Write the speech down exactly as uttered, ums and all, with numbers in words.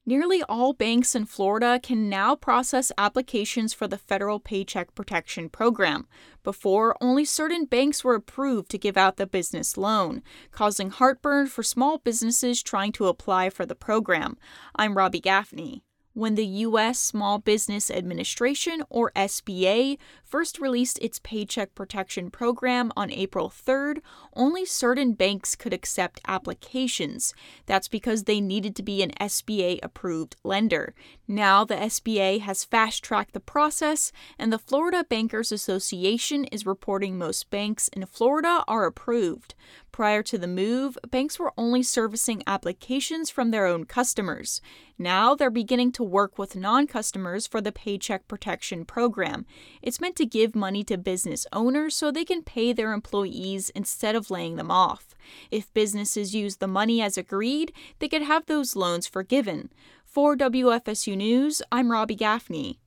Nearly all banks in Florida can now process applications for the Federal Paycheck Protection Program. Before, only certain banks were approved to give out the business loan, causing heartburn for small businesses trying to apply for the program. I'm Robbie Gaffney. When the U S Small Business Administration, or S B A, first released its Paycheck Protection Program on April third, only certain banks could accept applications. That's because they needed to be an S B A-approved lender. Now the S B A has fast-tracked the process, and the Florida Bankers Association is reporting most banks in Florida are approved. Prior to the move, banks were only servicing applications from their own customers. Now they're beginning to work with non-customers for the Paycheck Protection Program. It's meant to give money to business owners so they can pay their employees instead of laying them off. If businesses use the money as agreed, they could have those loans forgiven. For W F S U News, I'm Robbie Gaffney.